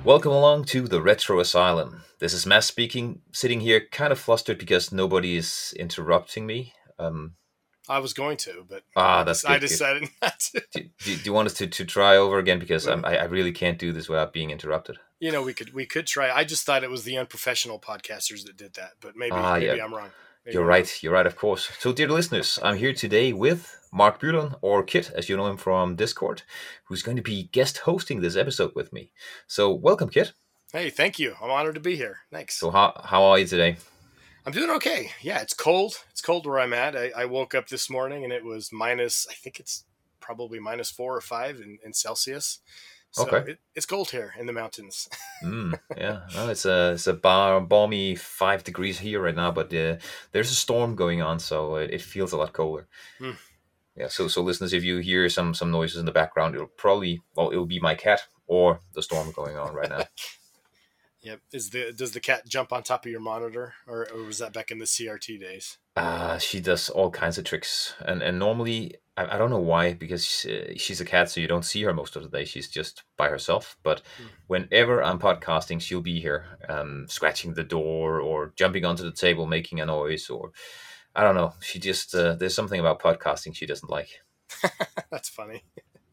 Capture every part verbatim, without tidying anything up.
Welcome along to the Retro Asylum. This is Matt speaking, sitting here kind of flustered because nobody is interrupting me. Um, I was going to, but ah, I, that's just, I good, good. decided not to. Do, do, do you want us to, to try over again? Because Well, I'm, I, I really can't do this without being interrupted. you know, we could we could try. I just thought it was the unprofessional podcasters that did that, but maybe Ah, yeah, maybe I'm wrong. Maybe you're I'm wrong. right. You're right, of course. So, dear listeners, I'm here today with Mark Bulon, or Kit, as you know him from Discord, who's going to be guest hosting this episode with me. So, welcome, Kit. Hey, thank you. I'm honored to be here. Thanks. So, how, how are you today? I'm doing okay. Yeah, it's cold. It's cold where I'm at. I, I woke up this morning and it was minus. I think it's probably minus four or five in, in Celsius. So Okay. it, it's cold here in the mountains. Mm, yeah, no, it's a it's a bar, balmy five degrees here right now, but uh, there's a storm going on, so it, it feels a lot colder. Hmm. Yeah, so so listeners, if you hear some some noises in the background, it'll probably well, it'll be my cat or the storm going on right now. Yep. Is the does the cat jump on top of your monitor, or, or was that back in the C R T days? Uh, she does all kinds of tricks, and and normally I, I don't know why because uh, she's a cat, so you don't see her most of the day. She's just by herself. But Hmm. whenever I'm podcasting, she'll be here, um, scratching the door or jumping onto the table, making a noise, or I don't know. She just uh, there's something about podcasting she doesn't like. That's funny.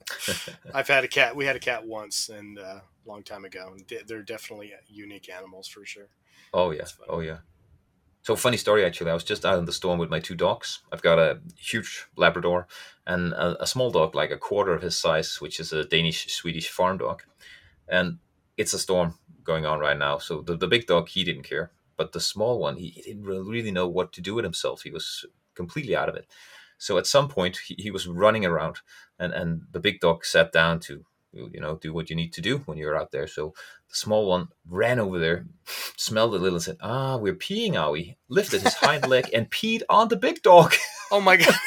I've had a cat. We had a cat once, and uh, a long time ago. And they're definitely unique animals for sure. Oh yeah, That's funny. oh yeah. So funny story actually. I was just out in the storm with my two dogs. I've got a huge Labrador and a, a small dog, like a quarter of his size, which is a Danish Swedish farm dog. And it's a storm going on right now. So the, the big dog, he didn't care, but the small one, he, he didn't really know what to do with himself. He was completely out of it. So at some point, he, he was running around, and and the big dog sat down to you know do what you need to do when you're out there. So the small one ran over there, smelled a little, and said, "Ah, we're peeing, are we?" Lifted his hind leg and peed on the big dog. Oh my god!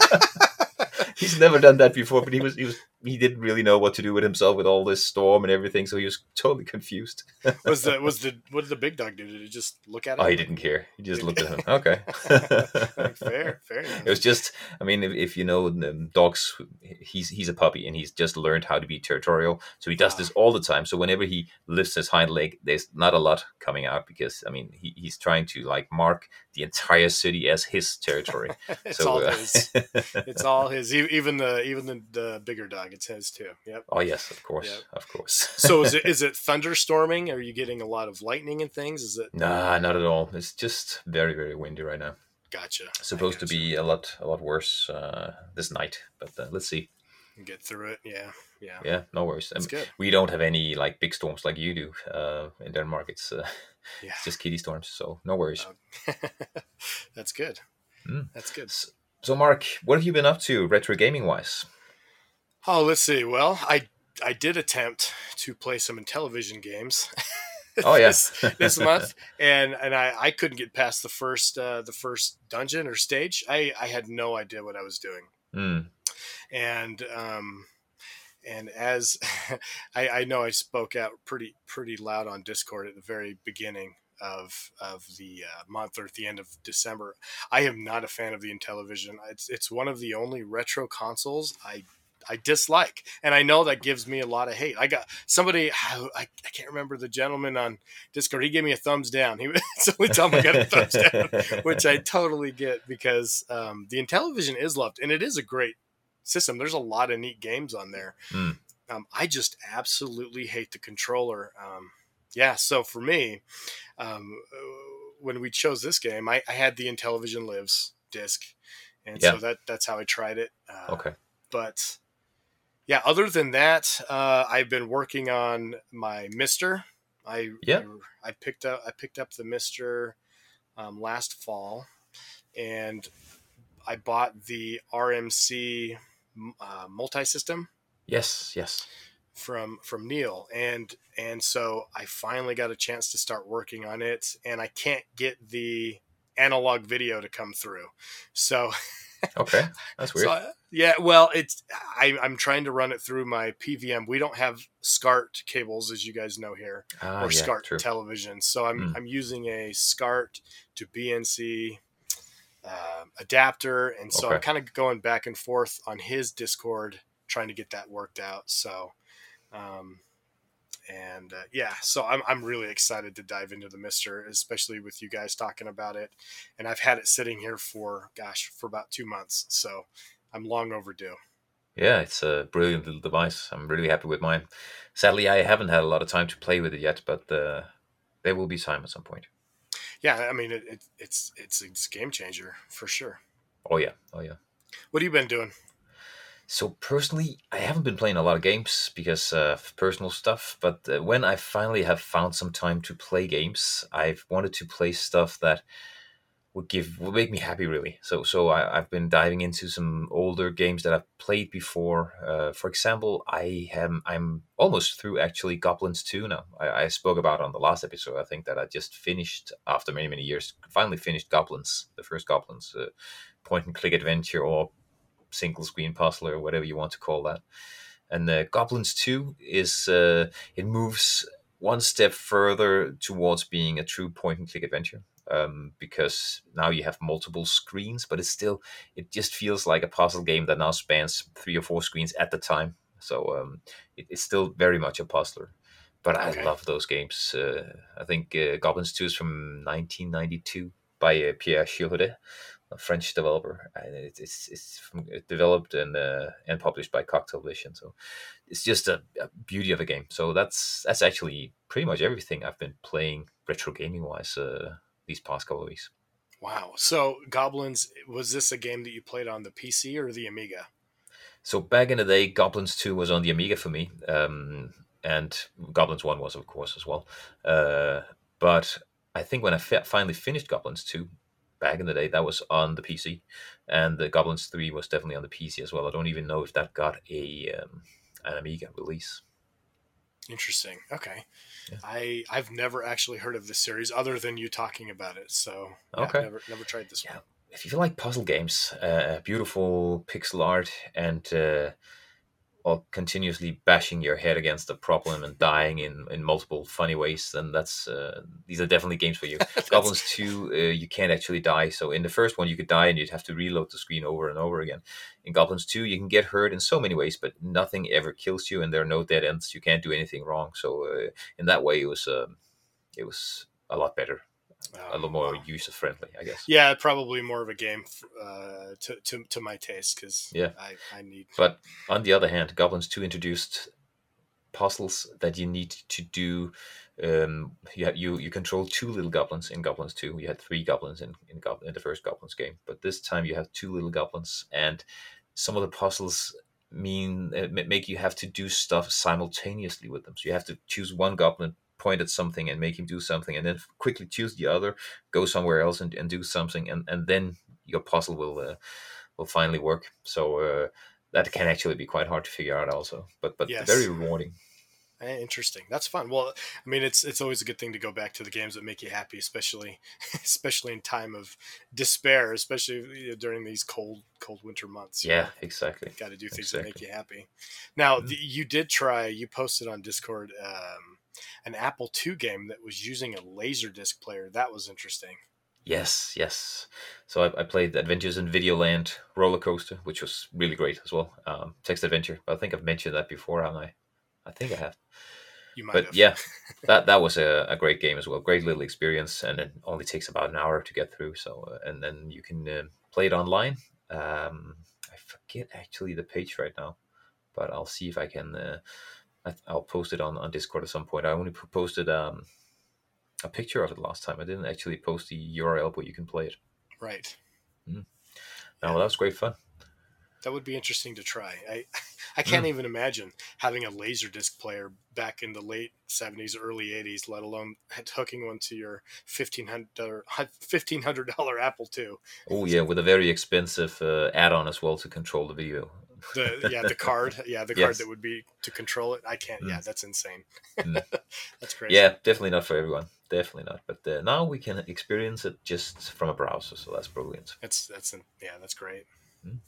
He's never done that before, but he was he was he didn't really know what to do with himself with all this storm and everything, so he was totally confused. was the was the what did the big dog do? Did it just look at Oh, him? he Like, didn't care. He just looked at him. did- Okay. like fair, fair It was enough. just, I mean, if, if you know um, dogs, he's he's a puppy and he's just learned how to be territorial. So he does Uh, this all the time. So whenever he lifts his hind leg, there's not a lot coming out because, I mean, he, he's trying to like mark the entire city as his territory. it's So, all uh, his. It's all his. E- Even the even the, the bigger dog, it's his too. Yep. oh yes, of Yep. course, of course. So is it is it thunderstorming? Are you getting a lot of lightning and things? Is it? Nah, not at all. It's just very, very windy right now. Gotcha. I Supposed to gotcha. be a lot, a lot worse uh, this night, but uh, let's see. Get through it. Yeah. Yeah. Yeah, no worries. That's Um, good. we don't have any like big storms like you do uh, in Denmark. It's uh, Yeah. it's just kitty storms, so no worries. Um, that's good. Mm. That's good. S- So, Mark, what have you been up to retro gaming wise? Oh, let's see. Well, I I did attempt to play some Intellivision games Oh yeah, this this month, and and I, I couldn't get past the first uh, the first dungeon or stage. I I had no idea what I was doing, mm. and um and as I I know I spoke out pretty pretty loud on Discord at the very beginning of of the uh, month or at the end of December. I am not a fan of the Intellivision. It's it's one of the only retro consoles I I dislike, and I know that gives me a lot of hate. I got somebody I, I can't remember the gentleman on Discord. He gave me a thumbs down. He it's the only time I got a thumbs down, which I totally get because um, the Intellivision is loved, and it is a great system. There's a lot of neat games on there. mm. Um, I just absolutely hate the controller. Um, yeah, so for me, um, when we chose this game, I, I had the Intellivision Lives disc, and Yeah. so that that's how I tried it. Uh, Okay. but yeah, other than that, uh, I've been working on my Mister. I, Yeah. I I picked up I picked up the Mister um, last fall, and I bought the R M C uh, multi system Yes. Yes. from from Neil, and and so I finally got a chance to start working on it, and I can't get the analog video to come through. So Okay. That's so weird. I- yeah, well, it's I, I'm trying to run it through my P V M. We don't have SCART cables, as you guys know here, Ah, or yeah. SCART True. television. So I'm Mm. I'm using a SCART to B N C uh, adapter, and so I'm Okay. kind of going back and forth on his Discord trying to get that worked out. So, um, and uh, yeah, so I'm I'm really excited to dive into the Mister, especially with you guys talking about it. And I've had it sitting here for gosh for about two months, so I'm long overdue. Yeah, it's a brilliant little device. I'm really happy with mine. Sadly, I haven't had a lot of time to play with it yet, but uh, there will be time at some point. Yeah, I mean it, it, it's it's it's a game changer for sure. Oh yeah, oh yeah. What have you been doing? So personally, I haven't been playing a lot of games because uh, of personal stuff. But uh, when I finally have found some time to play games, I've wanted to play stuff that would give would make me happy really. So so I, I've been diving into some older games that I've played before. Uh, for example, I am I'm almost through actually Goblins two now. I, I spoke about on the last episode. I think that I just finished after many many years. Finally finished Goblins, the first Goblins, uh, point and click adventure or single screen puzzle or whatever you want to call that. And uh, Goblins two is uh, it moves one step further towards being a true point and click adventure. Um, because now you have multiple screens, but it's still it just feels like a puzzle game that now spans three or four screens at the time. So um, it, it's still very much a puzzler. But I Okay. love those games. Uh, I think uh, Goblins two is from nineteen ninety-two by uh, Pierre Chiroudet, a French developer. And it, it's it's from, developed and uh, and published by Cocktail Vision. So it's just a, a beauty of a game. So that's that's actually pretty much everything I've been playing retro gaming wise uh, these past couple of weeks. Wow. So Goblins, was this a game that you played on the P C or the Amiga? So back in the day, Goblins two was on the Amiga for me, um, and Goblins one was of course as well. Uh, but I think when I fi- finally finished Goblins two, back in the day, that was on the P C, and the Goblins three was definitely on the P C as well. I don't even know if that got a um, an Amiga release. Interesting. Okay. Yeah. I I've never actually heard of this series other than you talking about it. So yeah, I've Okay. never never tried this Yeah. one. If you like puzzle games, uh, beautiful pixel art, and uh, or continuously bashing your head against a problem and dying in, in multiple funny ways, then that's uh, these are definitely games for you. That's Goblins two, uh, you can't actually die. So in the first one, you could die and you'd have to reload the screen over and over again. In Goblins two, you can get hurt in so many ways, but nothing ever kills you, and there are no dead ends. You can't do anything wrong. So uh, in that way, it was um, it was a lot better, a oh, lot more wow. user friendly, I guess. Yeah, probably more of a game uh, to, to to my taste because Yeah, I I need. but on the other hand, Goblins two introduced puzzles that you need to do. Um, you you you control two little goblins in Goblins two. You had three goblins in in, Goblin, in the first Goblins game, but this time you have two little goblins, and some of the puzzles mean uh, make you have to do stuff simultaneously with them. So you have to choose one goblin, point at something, and make him do something, and then quickly choose the other, go somewhere else, and, and do something, and and then your puzzle will uh, will finally work. So. Uh, that can actually be quite hard to figure out, also, but but very Yes. rewarding. Eh, interesting. That's fun. Well, I mean, it's it's always a good thing to go back to the games that make you happy, especially especially in time of despair, especially you know, during these cold cold winter months. You Yeah, know, exactly. got to do things that make Exactly. you happy. Now, Mhm. the, you did try. You posted on Discord um, an Apple two game that was using a Laserdisc player. That was interesting. Yes, yes. So I, I played Adventures in Videoland Roller Coaster, which was really great as well. Um, text adventure. I think I've mentioned that before, haven't I? I think I have. You might But have. yeah, that that was a, a great game as well. Great little experience, and it only takes about an hour to get through. So uh, and then you can uh, play it online. Um, I forget actually the page right now, but I'll see if I can. Uh, I, I'll post it on, on Discord at some point. I only p- posted um, a picture of it last time. I didn't actually post the U R L where you can play it. Right. Mm. No, Yeah. well, that was great fun. That would be interesting to try. I I can't Mm. even imagine having a laser disc player back in the late seventies, early eighties, let alone hooking one to your fifteen hundred fifteen hundred dollar Apple two. Oh yeah, with a very expensive uh, add-on as well to control the video. The yeah, the card, yeah, the card that Yes. would be to control it. I can't. Mm. Yeah, that's insane. Mm. That's crazy. Yeah, definitely not for everyone. Definitely not. But uh, now we can experience it just from a browser, so that's brilliant. That's that's yeah, that's great. Mm.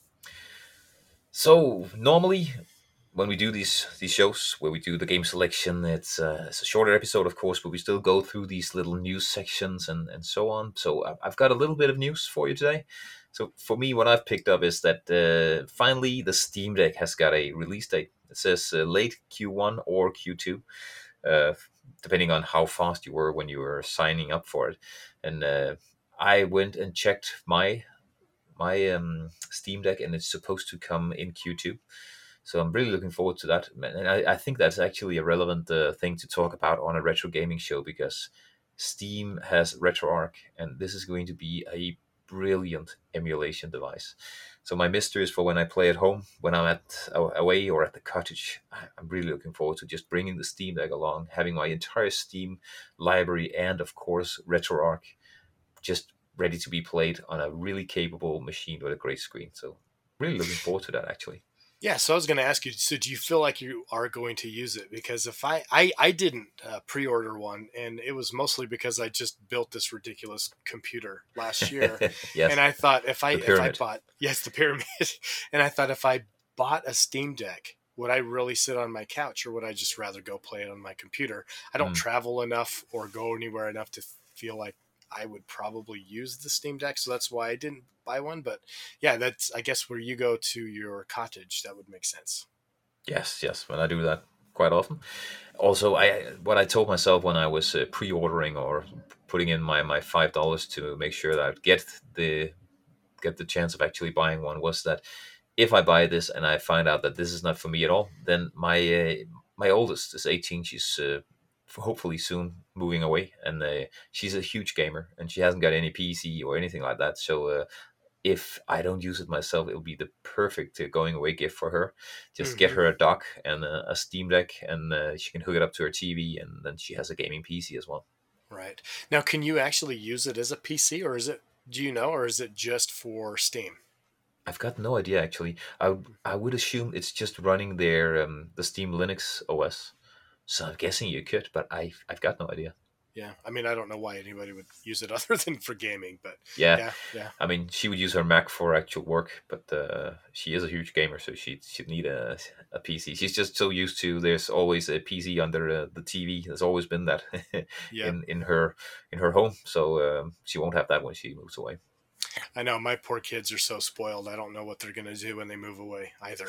So normally, when we do these these shows where we do the game selection, it's, uh, it's a shorter episode, of course, but we still go through these little news sections and and so on. So I- I've got a little bit of news for you today. So for me, what I've picked up is that uh, finally the Steam Deck has got a release date. It says uh, late Q one or Q two. uh, depending on how fast you were when you were signing up for it. And uh, I went and checked my my um, Steam Deck, and it's supposed to come in Q two. So I'm really looking forward to that. And I, I think that's actually a relevant uh, thing to talk about on a retro gaming show, because Steam has RetroArch, and this is going to be a brilliant emulation device. So my mystery is for when I play at home, when I'm at away or at the cottage. I- I'm really looking forward to just bringing the Steam Deck along, having my entire Steam library, and of course RetroArch just ready to be played on a really capable machine with a great screen. So really looking forward to that, actually. Yeah, so I was going to ask you. So, do you feel like you are going to use it? Because if I I, I didn't uh, pre-order one, and it was mostly because I just built this ridiculous computer last year, and Yes, I thought if I the if I pyramid. bought yes the pyramid, and I thought if I bought a Steam Deck, would I really sit on my couch, or would I just rather go play it on my computer? I don't Mm. travel enough or go anywhere enough to feel like I would probably use the Steam Deck, so that's why I didn't buy one. But yeah, that's I guess where you go to your cottage, that would make sense. Yes, yes, when I do that quite often. Also, I what I told myself when I was uh, pre-ordering or putting in my my five dollars to make sure that I'd get the get the chance of actually buying one, was that if I buy this and I find out that this is not for me at all, then my uh, my oldest is eighteen. She's uh, hopefully soon moving away, and uh, she's a huge gamer, and she hasn't got any P C or anything like that. So uh, if I don't use it myself, it'll be the perfect uh, going away gift for her. Just get Hmm. her a dock and a, a Steam Deck, and uh, she can hook it up to her T V, and then she has a gaming P C as well. Right. Now, can you actually use it as a P C, or is it, do you know, or is it just for Steam? I've got no idea actually. I would- I would assume it's just running their um, the Steam Linux O S. So I'm guessing you could, but I I've got no idea. Yeah. I mean, I don't know why anybody would use it other than for gaming, but Yeah, yeah, yeah, I mean she would use her Mac for actual work, but uh, she is a huge gamer, so she she'd need a a P C. She's just so used to there's always a P C under uh, the T V. There's always been that yep. in in her in her home, so um, she won't have that when she moves away. I know my poor kids are so spoiled. I don't know what they're going to do when they move away either.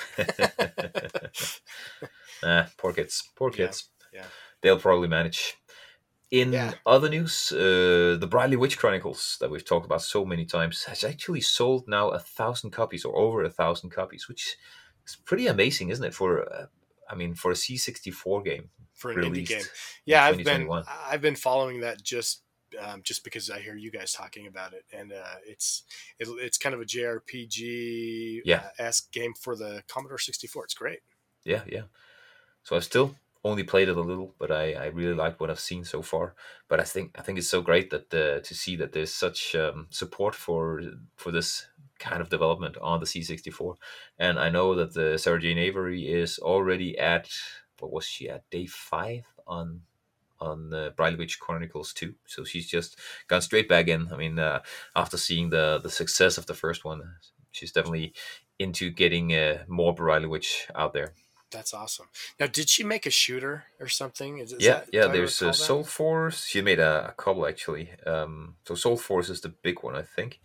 Ah, poor kids, poor Yeah. kids. Yeah. They'll probably manage. Yeah. In other news, uh, the Briley Witch Chronicles that we've talked about so many times has actually sold now a thousand copies, or over a thousand copies, which is pretty amazing, isn't it? For uh, I mean, for a C sixty-four game For an indie game. released in Yeah. I've been, twenty twenty-one. I've been following that just, um, just because I hear you guys talking about it, and uh, it's it, it's kind of a J R P G Yeah, uh, esque game for the Commodore sixty-four. It's great. yeah, yeah. So I've still only played it a little, but I, I really like what I've seen so far. But I think I think it's so great that uh, to see that there's such um, support for for this kind of development on the C sixty-four. And I know that the Sarah Jane Avery is already at, what was she at, day five on on uh, Briley Witch Chronicles two. So she's just gone straight back in. I mean, uh, after seeing the the success of the first one, she's definitely into getting uh, more Briley Witch out there. That's awesome. Now, did she make a shooter or something? Is, is Yeah, that, yeah. do I There's uh, recall that? Soul Force. She made a, a couple actually. Um, so Soul Force is the big one, I think.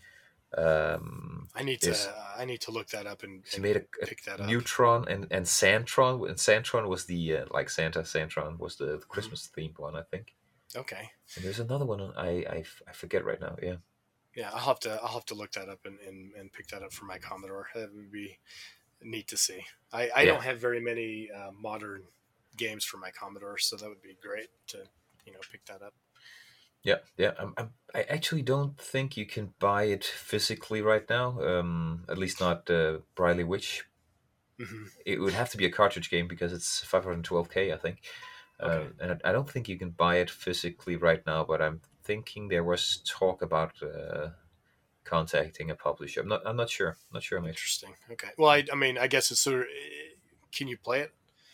Um, I need there's to, I need to look that up and, she and made a, a pick that up. Neutron and and Santron. And Santron was the uh, like Santa. Santron was the, the Mhm. Christmas themed one, I think. Okay. And there's another one I, I f- I forget right now. Yeah, Yeah, I'll have to, I'll have to look that up and, and, and pick that up for my Commodore. That would be neat to see. I, I yeah, don't have very many uh, modern games for my Commodore, so that would be great to, you know, pick that up. yeah, yeah. I'm, I'm, I actually don't think you can buy it physically right now. Um, at least not uh, Briley Witch. Hmm. It would have to be a cartridge game because it's five hundred twelve K, I think. Uh, Okay. and I I don't think you can buy it physically right now, but I'm thinking there was talk about uh, contacting a publisher. I'm not. I'm not sure. Not sure, mate. Interesting. Okay. Well, I, I mean, I guess it's sort of, can you play it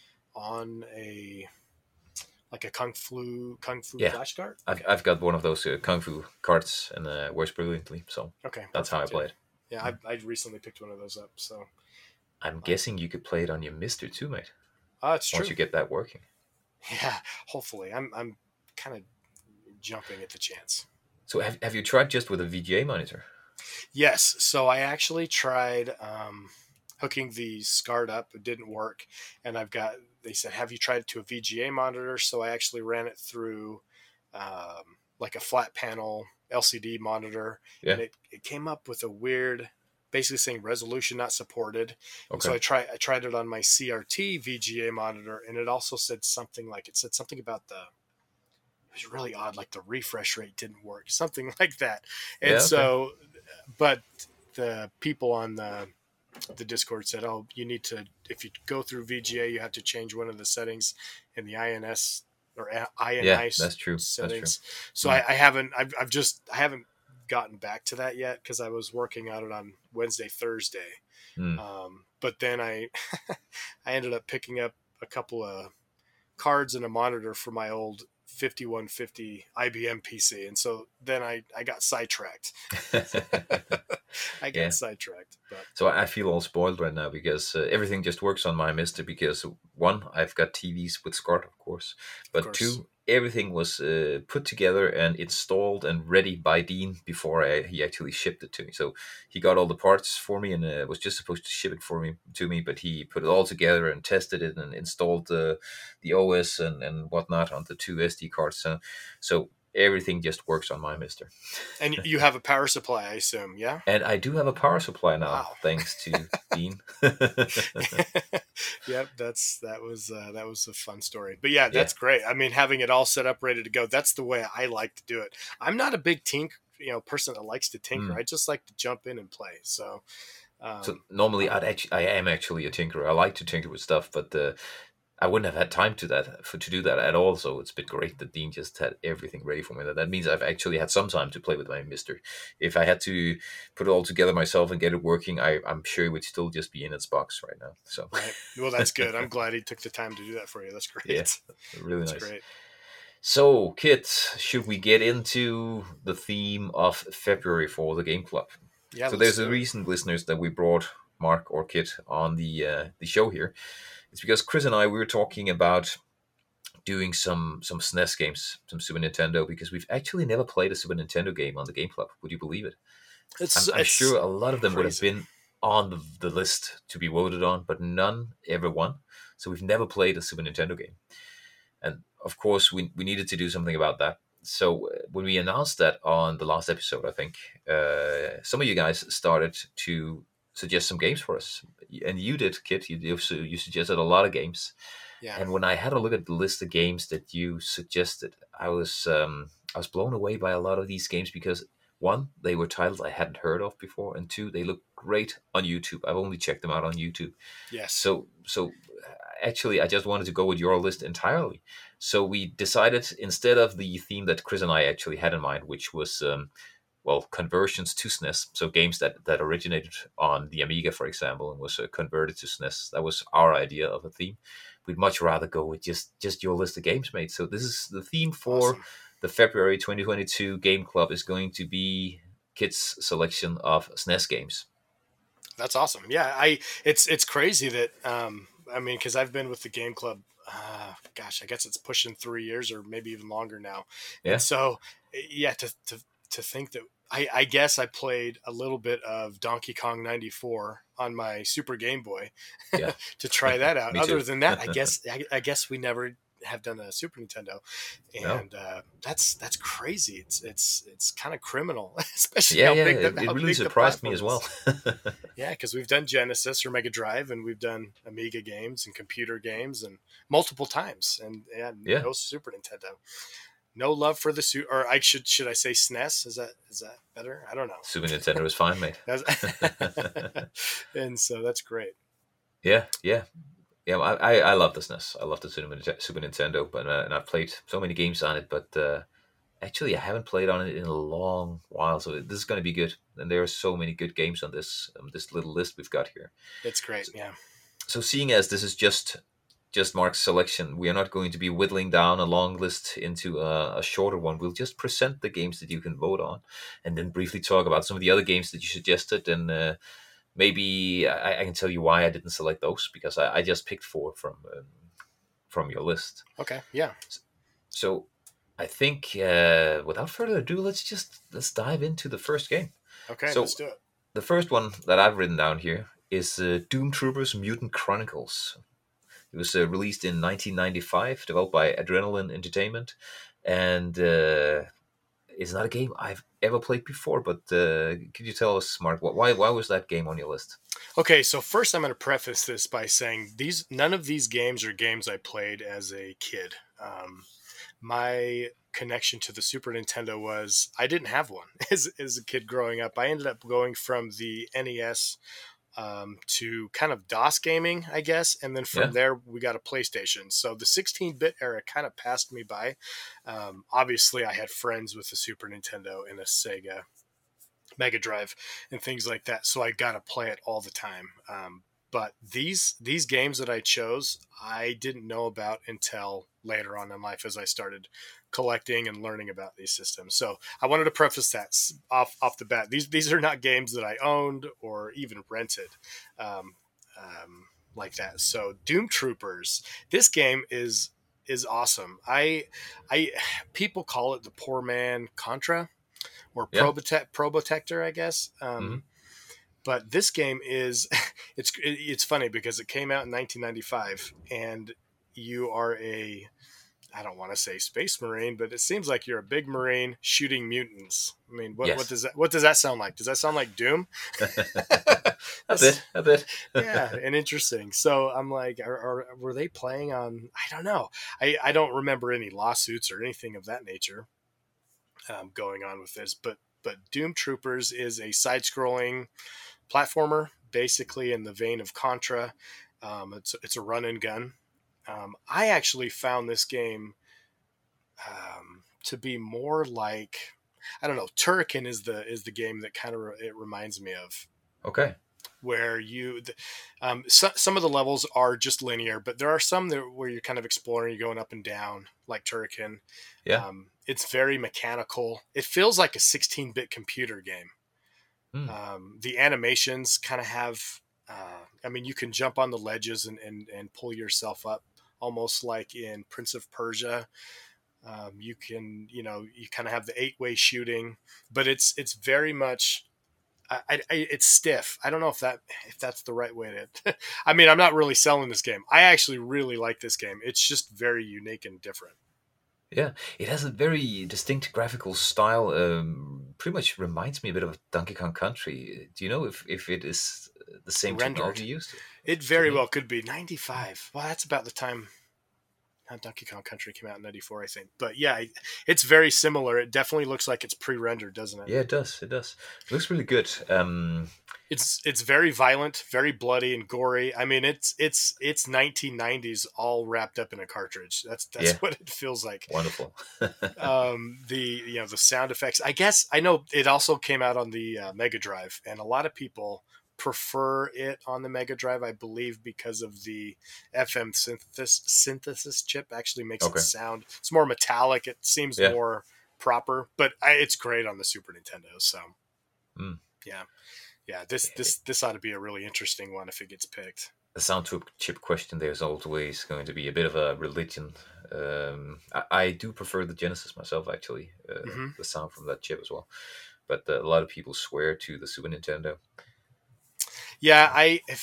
on a, like a Kung Fu, Kung Fu Yeah, Flash card? I've Okay. I've got one of those uh, kung fu cards, and uh, works brilliantly. So Okay. that's how I Perfect. Yeah. play it. Yeah. Mm. I, I recently picked one of those up. So, I'm uh, guessing you could play it on your Mister too, mate. uh, it's Once true. you get that working. Yeah. Hopefully. I'm, I'm kind of jumping at the chance. So have have you tried just with a V G A monitor? Yes. So I actually tried. Um, hooking the SCART up. It didn't work, and I've got. They said, "Have you tried it to a V G A monitor?" So I actually ran it through um, like a flat panel L C D monitor, and Yeah. it, it came up with a weird, basically saying resolution not supported. And so Okay. I tried I tried it on my C R T V G A monitor, and it also said something like it said something about the it was really odd, like the refresh rate didn't work, something like that. And Yeah. Okay. so, but the people on the the Discord said, "Oh, you need to if you go through V G A, you have to change one of the settings in the I N S or I N Yeah, I that's true. That's true. settings." So Mm. I, I haven't, I've, I've just, I haven't gotten back to that yet because I was working on it on Wednesday, Thursday. Mm. Um, but then I, I ended up picking up a couple of cards and a monitor for my old fifty-one fifty I B M P C, and so then I, I got sidetracked. I got Yeah. sidetracked, but So I feel all spoiled right now because uh, everything just works on my Mister. Because one, I've got T Vs with SCART, of course, of but course, two, everything was uh, put together and installed and ready by Dean before I, he actually shipped it to me. So he got all the parts for me and uh, was just supposed to ship it for me to me, but he put it all together and tested it and installed the the O S and and whatnot on the two S D cards. So, so everything just works on my Mister. and you have a power supply, I assume, yeah. And I do have a power supply now, Wow. thanks to Dean. Yep, that's that was uh, that was a fun story. But yeah, Yeah. that's great. I mean, having it all set up, ready to go. That's the way I like to do it. I'm not a big tink, you know, person that likes to tinker. Mm. I just like to jump in and play. So, So um, normally, I'm, I'd actually, I am actually a tinkerer. I like to tinker with stuff, but uh, I wouldn't have had time to that for to do that at all. So it's been great that Dean just had everything ready for me. That that means I've actually had some time to play with my Mister. If I had to put it all together myself and get it working, I, I'm sure it would still just be in its box right now. So right. Well, that's good. I'm glad he took the time to do that for you. That's yeah, great. really That's nice. great. So, Kit, should we get into the theme of February for the Game Club? Yeah, So let's there's a do it. reason, listeners, that we brought Mark or Kit on the uh, the show here. It's because Chris and I we were talking about doing some some S N E S games, some Super Nintendo, because we've actually never played a Super Nintendo game on the Game Club. Would you believe it? It's I'm, I'm sure it's a lot of them would have crazy. been on the, the list to be voted on, but none ever won. So we've never played a Super Nintendo game. And of course, we, we needed to do something about that. So uh, when we announced that on the last episode, I think uh, some of you guys started to suggest some games for us, and you did, Kit. You you su- you suggested a lot of games, Yeah. and when I had a look at the list of games that you suggested, I was um, I was blown away by a lot of these games because one, they were titles I hadn't heard of before, and two, they look great on YouTube. I've only checked them out on YouTube. Yes. So so actually, I just wanted to go with your list entirely. So we decided instead of the theme that Chris and I actually had in mind, which was um, well conversions to S N E S, so games that that originated on the Amiga, for example, and was uh, converted to S N E S. That was our idea of a theme. We'd much rather go with just just your list of games, mate. So this is the theme for Awesome. the February twenty twenty-two Game Club is going to be Kit's selection of S N E S games. That's awesome. Yeah, I it's it's crazy that um I mean because I've been with the game club uh gosh, I guess it's pushing three years or maybe even longer now. And Yeah, so yeah, to to to think that I I guess I played a little bit of Donkey Kong ninety-four on my Super Game Boy yeah, to try that out. me too. Other than that, I guess I, I guess we never have done a Super Nintendo, No, and uh, that's that's crazy. It's it's it's kind of criminal, especially yeah, how yeah, big the it, it how really big the surprised me platform as is. well. Yeah, because we've done Genesis or Mega Drive, and we've done Amiga games and computer games, and multiple times, and yeah, Yeah, no Super Nintendo. No love for the suit, or I should should I say S N E S? Is that is that better? I don't Super Nintendo is fine, mate. know. And so that's great. Yeah, yeah, yeah. I, I, I love the S N E S. I love the Super Ninte- Super Nintendo, but uh, and I've played so many games on it. But uh, actually, I haven't played on it in a long while. So this is going to be good. And there are so many good games on this um, this little list we've got here. It's great. So, Yeah. so seeing as this is just just Mark's selection, we are not going to be whittling down a long list into a, a shorter one. We'll just present the games that you can vote on, and then briefly talk about some of the other games that you suggested and. Uh, Maybe I, I can tell you why I didn't select those because I, I just picked four from um, from your list. Okay. Yeah. So I think uh, without further ado, let's just let's dive into the first game. Okay. So Let's do it. the first one that I've written down here is uh, Doom Troopers Mutant Chronicles. It was uh, released in nineteen ninety-five, developed by Adrenaline Entertainment, and uh, it's not a game I've ever played before. But uh, could you tell us, Mark, why why was that game on your list? Okay, so first I'm going to preface this by saying these none of these games are games I played as a kid. Um, my connection to the Super Nintendo was I didn't have one as, as a kid growing up. I ended up going from the N E S um, to kind of DOS gaming, I guess. And then from Yeah, there, we got a PlayStation. So the sixteen-bit era kind of passed me by. Um, obviously, I had friends with the Super Nintendo and a Sega Mega Drive and things like that. So I got to play it all the time. Um, but these these games that I chose, I didn't know about until later on in life as I started collecting and learning about these systems. So I wanted to preface that off off the bat. These these are not games that I owned or even rented. Um, um, like that. So Doom Troopers, this game is is awesome. I I people call it the poor man Contra or yeah. Probotect, Probotector, I guess. Hmm. Um, but this game is it's it's funny because it came out in nineteen ninety-five, and you are a I don't want to say space marine, but it seems like you're a big marine shooting mutants. I mean, what what Yes. does that what does that sound like? Does that sound like Doom? A bit, a bit. Yeah, and interesting. So I'm like, are, are, were they playing on? I don't know. I I don't remember any lawsuits or anything of that nature um, going on with this, but but Doom Troopers is a side-scrolling platformer, basically in the vein of Contra. Um, it's it's a run and gun. Um, I actually found this game um, to be more like I don't know. Turrican is the is the game that kind of re- it reminds me of, Okay. where you the, um, so, some of the levels are just linear, but there are some that where you're kind of exploring, you're going up and down like Turrican. Yeah. Um, it's very mechanical. It feels like a sixteen-bit computer game. Mm. Um, the animations kind of have, uh, I mean, you can jump on the ledges and, and, and pull yourself up almost like in Prince of Persia. Um, you can, you know, you kind of have the eight way shooting, but it's, it's very much, I, I, it's stiff. I don't know if that, if that's the right way to, I mean, I'm not really selling this game. I actually really like this game. It's just very unique and different. Yeah, it has a very distinct graphical style. Um, pretty much reminds me a bit of Donkey Kong Country. Do you know if, if it is the same Rendered. technology used It to very be? well could be ninety-five. Well, that's about the time uh, Donkey Kong Country came out in ninety-four, I think. But yeah, it's very similar. It definitely looks like it's pre-rendered, doesn't it? Yeah, it does. It does. It looks really good. Um, It's it's very violent, very bloody and gory. I mean, it's it's it's nineteen nineties all wrapped up in a cartridge. That's that's yeah, what it feels like. wonderful. Um, the you know the sound effects. I guess I know it also came out on the uh, Mega Drive, and a lot of people prefer it on the Mega Drive, I believe, because of the F M synthesis synthesis chip actually makes it Okay. sound. It's more metallic. It seems Yeah. more proper, but I, it's great on the Super Nintendo. So Mm. yeah, yeah. This this this ought to be a really interesting one if it gets picked. The sound to chip question there is always going to be a bit of a religion. Um, I, I do prefer the Genesis myself, actually, uh, Hmm. the sound from that chip as well. But uh, a lot of people swear to the Super Nintendo. Yeah, I if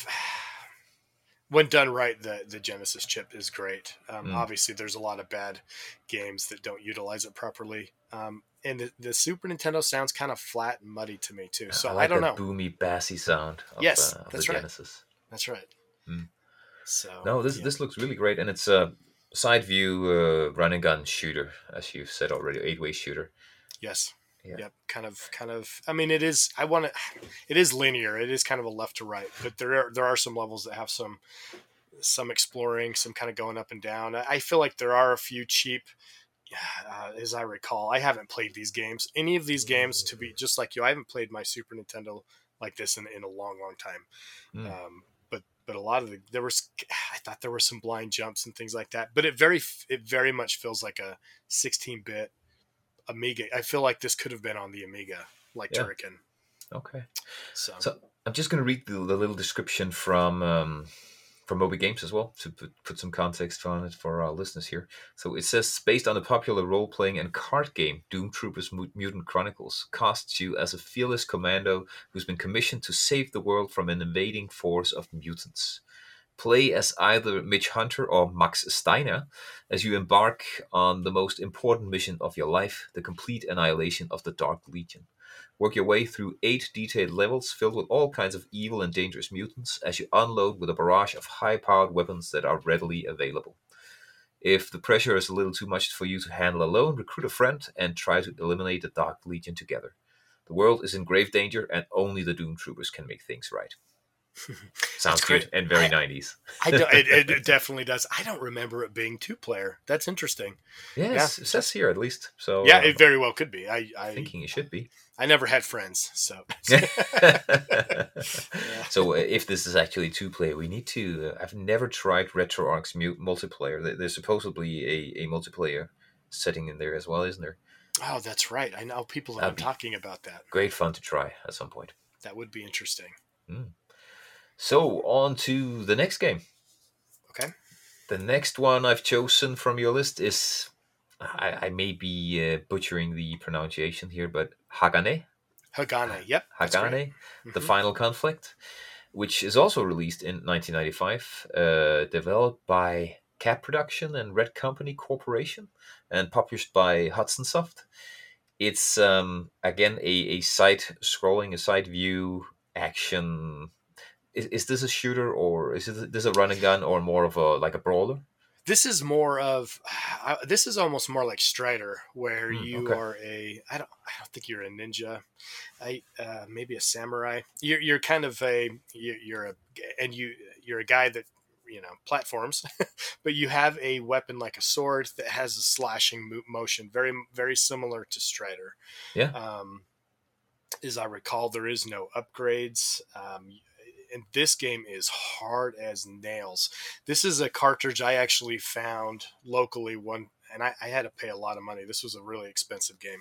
when done right, the the Genesis chip is great. Um, Mm. obviously, there's a lot of bad games that don't utilize it properly. Um, and the, the Super Nintendo sounds kind of flat and muddy to me too. So I I like don't that know. boomy, bassy sound of, Yes, uh, of the that's right. Genesis. That's right. Mm. So No, this yeah, this looks really great, and it's a side view uh, run and gun shooter, as you've said already, eight way shooter. yes, Yeah, yep. Kind of, kind of. I mean, it is. I want to. It is linear. It is kind of a left to right, but there are there are some levels that have some some exploring, some kind of going up and down. I I feel like there are a few cheap. Uh, as I recall, I haven't played these games. Any of these games, to be just like you, I haven't played my Super Nintendo like this in, in a long, long time. mm. Um, but but a lot of the there was I thought there were some blind jumps and things like that. But it very it very much feels like a sixteen-bit Amiga. I feel like this could have been on the Amiga, like Yeah. Turrican. Okay. So So I'm just going to read the, the little description from um, from Moby Games as well, to put, put some context on it for our listeners here. So it says, based on the popular role-playing and card game Doom Troopers Mutant Chronicles, casts you as a fearless commando who's been commissioned to save the world from an invading force of mutants. Play as either Mitch Hunter or Max Steiner as you embark on the most important mission of your life, the complete annihilation of the Dark Legion. Work your way through eight detailed levels filled with all kinds of evil and dangerous mutants as you unload with a barrage of high-powered weapons that are readily available. If the pressure is a little too much for you to handle alone, recruit a friend and try to eliminate the Dark Legion together. The world is in grave danger and only the Doom Troopers can make things right. Sounds good and very I, nineties. I do, it, it definitely does. I don't remember it being two-player. That's interesting. Yes, yeah. It says here at least. So yeah, uh, it very well could be. I, I thinking it should be. I never had friends, so. yeah. So uh, if this is actually two-player, we need to. Uh, I've never tried RetroArch's mu- multiplayer. There's supposedly a, a multiplayer setting in there as well, isn't there? Oh, that's right. I know people have That'd been talking about that. Great fun to try at some point. That would be interesting. Mm. So, on to the next game. Okay. The next one I've chosen from your list is, I, I may be uh, butchering the pronunciation here, but Hagane. Hagane, yep. Hagane, right. The mm-hmm. Final Conflict, which is also released in nineteen ninety-five, uh, developed by Cap Production and Red Company Corporation, and published by Hudson Soft. It's, um, again, a, a side-scrolling, a side-view action. Is, is this a shooter, or is it this a run and gun, or more of a like a brawler? This is more of uh, this is almost more like Strider, where mm, you okay. are a I don't I don't think you're a ninja, I uh, maybe a samurai. You're you're kind of a you're a and you you're a guy that you know platforms, but you have a weapon like a sword that has a slashing motion, very very similar to Strider. Yeah. Um, as I recall, there is no upgrades. Um, And this game is hard as nails. This is a cartridge I actually found locally one, and I, I had to pay a lot of money. This was a really expensive game.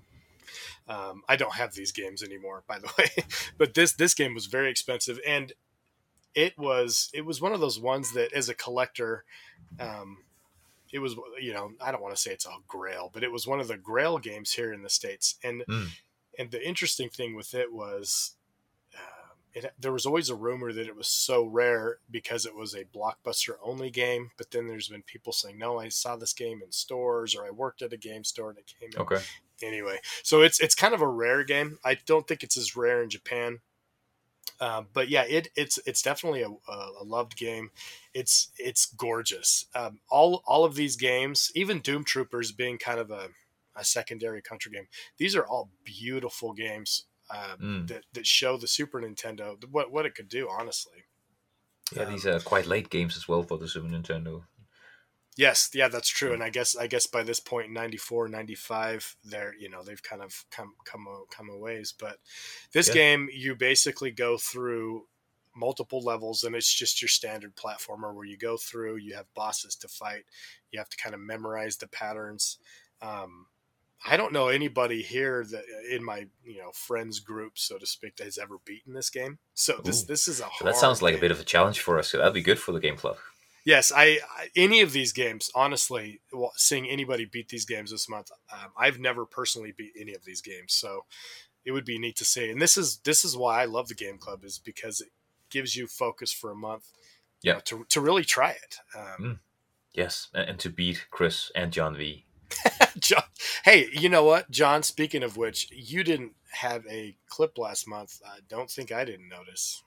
Um, I don't have these games anymore, by the way, but this this game was very expensive, and it was it was one of those ones that, as a collector, um, it was you know I don't want to say it's a grail, but it was one of the grail games here in the States. And mm. and the interesting thing with it was. It, there was always a rumor that it was so rare because it was a Blockbuster only game, but then there's been people saying, no, I saw this game in stores, or I worked at a game store and it came in. Okay. Anyway, so it's it's kind of a rare game. I don't think it's as rare in Japan. Uh, but yeah, it it's it's definitely a, a loved game. It's it's gorgeous. Um, all all of these games, even Doom Troopers being kind of a, a secondary country game, these are all beautiful games. Um, mm. that, that show the Super Nintendo what, what it could do, honestly. Yeah, um, these are quite late games as well for the Super Nintendo. Yes, yeah, that's true. And I guess I guess by this point, ninety-four, ninety-five, they're you know they've kind of come come a, come a ways. But this yeah. game, you basically go through multiple levels, and it's just your standard platformer where you go through. You have bosses to fight. You have to kind of memorize the patterns. Um, I don't know anybody here that in my you know friends group, so to speak, that has ever beaten this game. So this Ooh. this is a hard that sounds like game. a bit of a challenge for us. So that'd be good for the game club. Yes, I, I any of these games, honestly, seeing anybody beat these games this month, um, I've never personally beat any of these games, so it would be neat to see. And this is this is why I love the game club, is because it gives you focus for a month, yeah, you know, to to really try it. Um, mm. Yes, and to beat Chris and John V. John, hey, you know what, John? Speaking of which, you didn't have a clip last month. I don't think I didn't notice.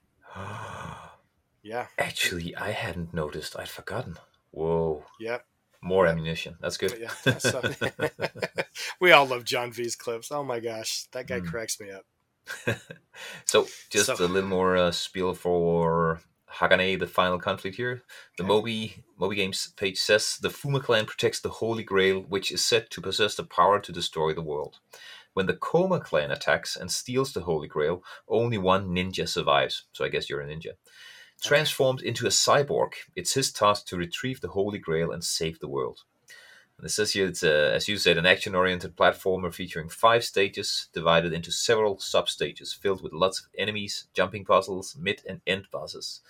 Yeah. Actually, I hadn't noticed. I'd forgotten. Whoa. Yep. More yep. ammunition. That's good. Yeah. So, we all love John V's clips. Oh my gosh, that guy mm. cracks me up. So, just so, a little more uh, spiel for Hagane, the Final Conflict here. The okay. Moby Moby Games page says the Fuma clan protects the Holy Grail, which is said to possess the power to destroy the world. When the Koma clan attacks and steals the Holy Grail, only one ninja survives. So I guess you're a ninja. Transformed into a cyborg, it's his task to retrieve the Holy Grail and save the world. And it says here it's, a, as you said, an action-oriented platformer featuring five stages divided into several sub-stages filled with lots of enemies, jumping puzzles, mid and end bosses.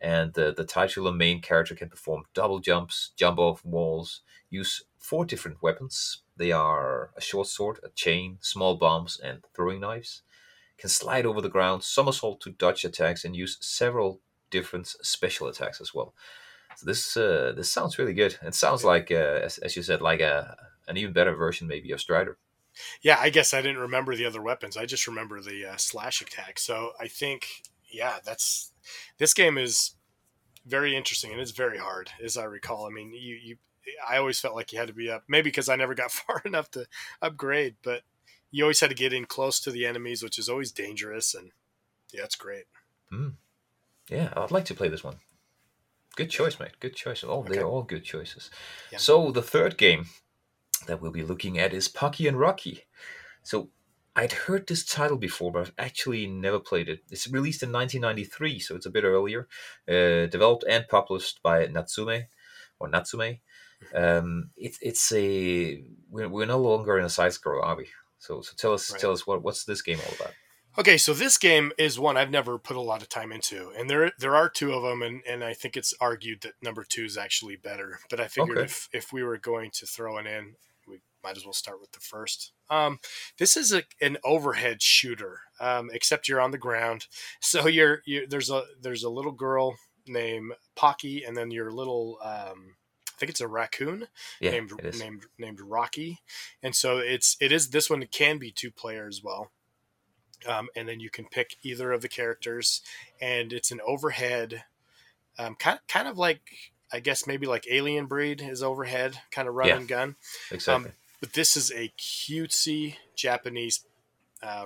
And the, the titular main character can perform double jumps, jump off walls, use four different weapons. They are a short sword, a chain, small bombs, and throwing knives. Can slide over the ground, somersault to dodge attacks, and use several different special attacks as well. So this uh, this sounds really good. It sounds like, uh, as, as you said, like a an even better version maybe of Strider. Yeah, I guess I didn't remember the other weapons. I just remember the uh, slash attack. So I think, yeah, that's this game is very interesting and it's very hard, as I recall. I mean, you, you I always felt like you had to be up, maybe because I never got far enough to upgrade, but you always had to get in close to the enemies, which is always dangerous. And yeah, it's great. Mm. Yeah, I'd like to play this one. Good choice, mate. Good choice. Oh, Okay. they're all good choices. Yeah. So the third game that we'll be looking at is Pocky and Rocky. So I'd heard this title before, but I've actually never played it. It's released in nineteen ninety-three, so it's a bit earlier. Uh, developed and published by Natsume or Natsume. Um, it, it's a we're, we're no longer in a side scroll, are we? So so tell us Right. tell us what what's this game all about? Okay, so this game is one I've never put a lot of time into, and there there are two of them, and, and I think it's argued that number two is actually better. But I figured Okay. if if we were going to throw it in, we might as well start with the first. Um, this is a, an overhead shooter, um, except you're on the ground. So you're you there's a there's a little girl named Pocky, and then your little um, I think it's a raccoon Yeah, named it is. named named Rocky, and so it's it is this one can be two player as well. Um, and then you can pick either of the characters, and it's an overhead, um, kind kind of like I guess maybe like Alien Breed is overhead, kind of run Yeah. and gun. Exactly. Um, but this is a cutesy Japanese. Uh,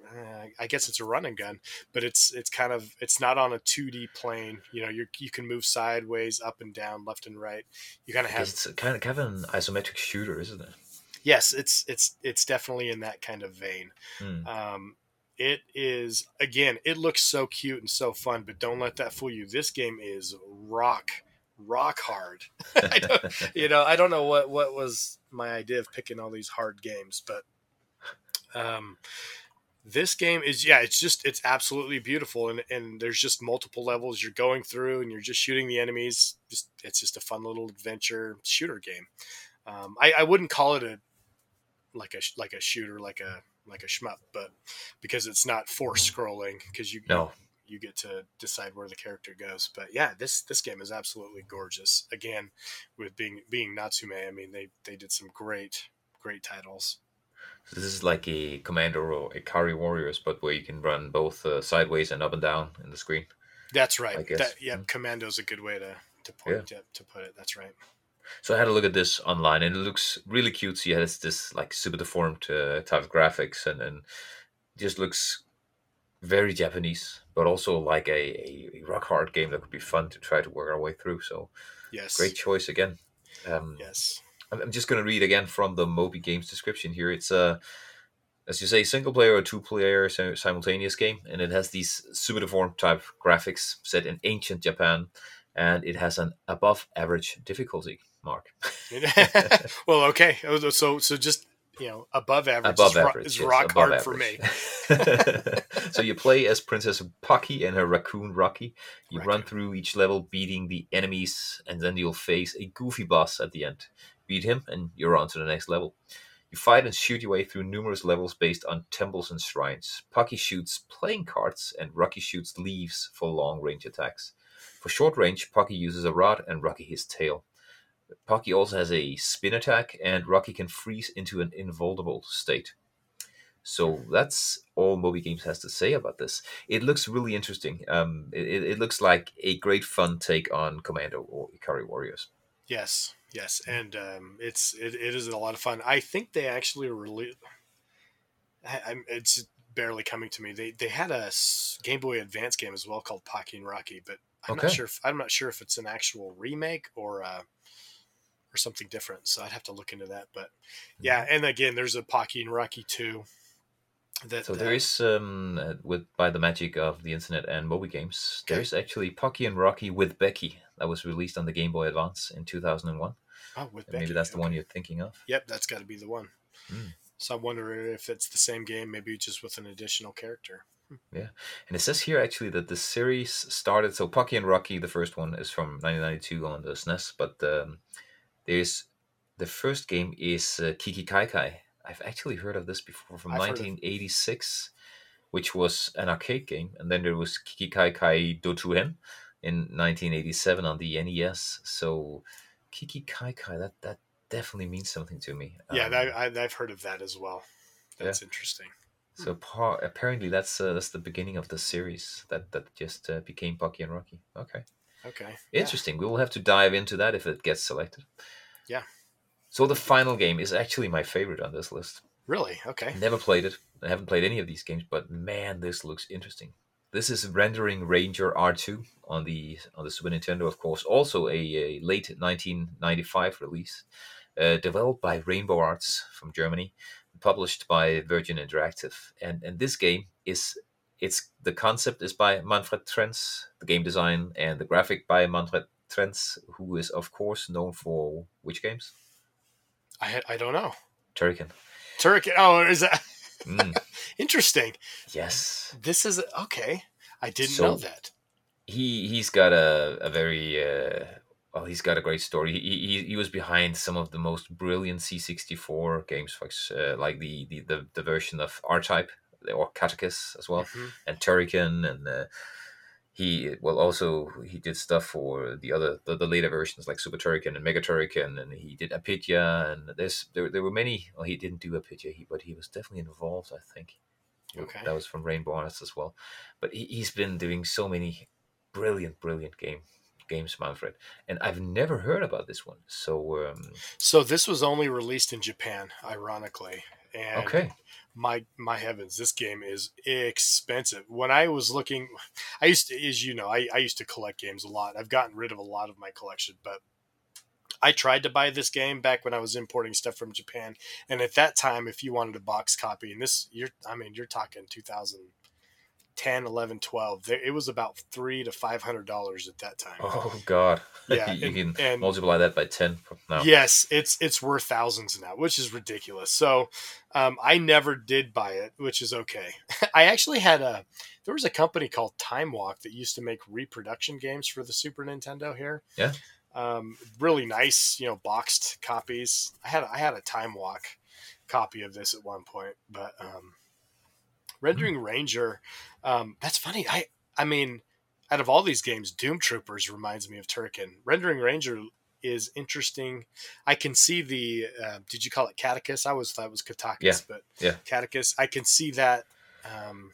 I guess it's a run and gun, but it's it's kind of it's not on a two D plane. You know, you you can move sideways, up and down, left and right. You kind of I guess have it's kind of kind of an isometric shooter, isn't it? yes, it's it's it's definitely in that kind of vein. Hmm. Um, it is again, it looks so cute and so fun, but don't let that fool you. This game is rock rock hard. I don't, you know, I don't know what what was my idea of picking all these hard games, but um, this game is yeah, it's just it's absolutely beautiful, and and there's just multiple levels you're going through, and you're just shooting the enemies. Just it's just a fun little adventure shooter game. Um, I, I wouldn't call it a like a like a shooter like a like a shmup, but because it's not force scrolling, because you, No. you you get to decide where the character goes. But yeah, this this game is absolutely gorgeous. Again, with being being Natsume, I mean they they did some great great titles. So this is like a Commander or Ikari Warriors, but where you can run both uh, sideways and up and down in the screen. That's right. I guess. That yeah, Mm. Commando's a good way to to Yeah. point to, to put it. That's right. So I had a look at this online, and it looks really cutesy. It has this like super deformed uh, type of graphics, and and just looks very Japanese, but also like a, a rock hard game that could be fun to try to work our way through. So Yes. great choice again. Um, Yes. I'm I'm just going to read again from the Moby Games description here. It's a, as you say, single player or two player sim- simultaneous game, and it has these super deformed type graphics set in ancient Japan, and it has an above average difficulty mark. Well, okay. So so just you know above average Above is, ro- average, is yes, rock above hard for average. me. So you play as Princess Pocky and her raccoon Rocky. You run Raccoon. through each level, beating the enemies, and then you'll face a goofy boss at the end. Beat him, and you're on to the next level. You fight and shoot your way through numerous levels based on temples and shrines. Pocky shoots playing cards, and Rocky shoots leaves for long range attacks. For short range, Pocky uses a rod, and Rocky his tail. Pocky also has a spin attack, and Rocky can freeze into an invulnerable state. So that's all Moby Games has to say about this. It looks really interesting. Um, it, it looks like a great fun take on Commando or Ikari Warriors. Yes, yes, and um, it's it, it is a lot of fun. I think they actually released. I'm it's barely coming to me. They they had a s- Game Boy Advance game as well called Pocky and Rocky, but I'm not Okay. sure. If, I'm not sure if it's an actual remake or uh, or something different. So I'd have to look into that. But yeah, and again, there's a Pocky and Rocky two. That So there uh, is, um, uh, with by the magic of the internet and Moby Games, there okay. is actually Pocky and Rocky with Becky that was released on the Game Boy Advance in two thousand one. Oh, with And Becky. maybe that's the Okay. one you're thinking of. Yep, that's got to be the one. Mm. So I'm wondering if it's the same game, maybe just with an additional character. Yeah, and it says here actually that the series started. So Pocky and Rocky, the first one, is from nineteen ninety-two on the S N E S, but um, there's the first game is uh, Kiki Kai Kai. I've actually heard of this before from I've heard of. nineteen eighty-six, which was an arcade game, and then there was Kiki Kai Kai Dotuhen in nineteen eighty-seven on the N E S. So Kiki Kai Kai, that that definitely means something to me. Yeah, that, Um, I, I've heard of that as well. yeah. That's interesting. So pa- apparently that's uh, that's the beginning of the series that that just uh, became Pocky and Rocky. Okay, Okay. Yeah. interesting. We will have to dive into that if it gets selected. Yeah. So the final game is actually my favorite on this list. Really? Okay. Never played it. I haven't played any of these games, but man, this looks interesting. This is Rendering Ranger R two on the on the Super Nintendo, of course. Also a, a late nineteen ninety-five release, uh, developed by Rainbow Arts from Germany, published by Virgin Interactive. And and this game is it's the concept is by Manfred Trenz, the game design and the graphic by Manfred Trenz, who is of course known for which games? I I don't know. Turrican. Turkey. Oh, is that Mm, interesting? yes. This is okay. I didn't know So that. he he's got a a very uh, well he's got a great story. He, he he was behind some of the most brilliant C sixty-four games, for ex- uh, like the, the the the version of R-Type or Catechus as well, Hmm. and Turrican, and uh, he well also he did stuff for the other the, the later versions like Super Turrican and Mega Turrican, and he did Apidya, and there's there, there were many. Well, he didn't do Apidya, he, but he was definitely involved, I think. Okay. That was from Rainbow Arts as well. But he, he's been doing so many brilliant, brilliant game games, Manfred. And I've never heard about this one. So um, So this was only released in Japan, ironically, and okay, my my heavens, this game is expensive. When I was looking, I used to, as you know, I, I used to collect games a lot. I've gotten rid of a lot of my collection, but I tried to buy this game back when I was importing stuff from Japan, and at that time, if you wanted a box copy, and this you're, I mean, you're talking two thousand ten, eleven, twelve, there, it was about three to five hundred dollars at that time. oh god, Yeah, you and can and multiply that by ten now. yes, it's it's worth thousands now, which is ridiculous. So um, I never did buy it, which is okay. I actually had a there was a company called Time Walk that used to make reproduction games for the Super Nintendo here. Yeah. Um, really nice, you know, boxed copies. I had I had a Time Walk copy of this at one point, but um, Hmm. Rendering Ranger, um, that's funny. I I mean, out of all these games, Doom Troopers reminds me of Turrican. Rendering Ranger is interesting. I can see the uh, did you call it Catechus? I always thought it was Yeah. Katakis, but Yeah. Catechus. I can see that um,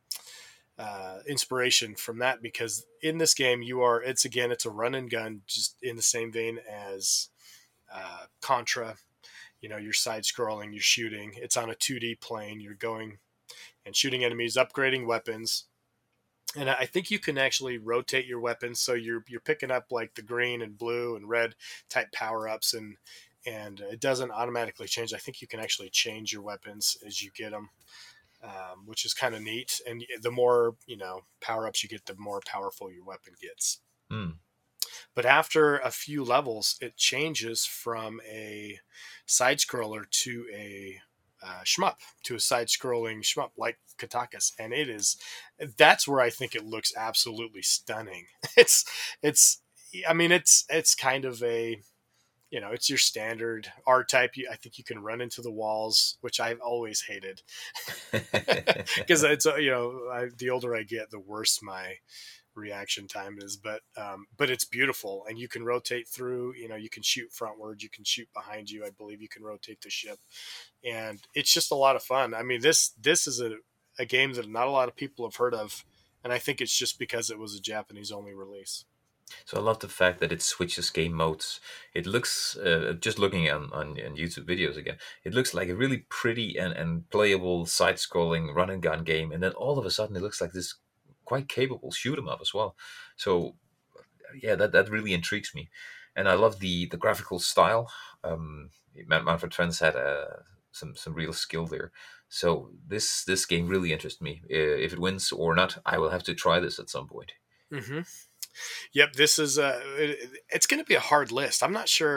uh, inspiration from that because in this game you are it's again it's a run and gun just in the same vein as uh, Contra. You know, you're side scrolling, you're shooting. It's on a two D plane. You're going and shooting enemies, upgrading weapons. And I think you can actually rotate your weapons, so you're you're picking up like the green and blue and red type power ups, and and it doesn't automatically change. I think you can actually change your weapons as you get them, um, which is kind of neat. And the more you know power ups you get, the more powerful your weapon gets. Hmm. But after a few levels, it changes from a side scroller to a uh, shmup, to a side scrolling shmup like Katakis. And it is, that's where I think it looks absolutely stunning. It's, it's, I mean, it's, it's kind of a, you know, it's your standard R type. I think you can run into the walls, which I've always hated because it's, uh, you know, I, the older I get, the worse my reaction time is, but um, but it's beautiful, and you can rotate through. You know, you can shoot frontward, you can shoot behind you. I believe you can rotate the ship, and it's just a lot of fun. I mean, this this is a, a game that not a lot of people have heard of, and I think it's just because it was a Japanese only release. So I love the fact that it switches game modes. It looks, uh, just looking on, on, on YouTube videos again, it looks like a really pretty and, and playable side-scrolling run and gun game, and then all of a sudden it looks like this quite capable shoot 'em up as well. So yeah, that, that really intrigues me, and I love the the graphical style. Um, Man- Manfred Trenz had uh, some some real skill there. So this this game really interests me. Uh, If it wins or not, I will have to try this at some point. Mm-hmm. Yep, this is uh, it, it's going to be a hard list. I'm not sure.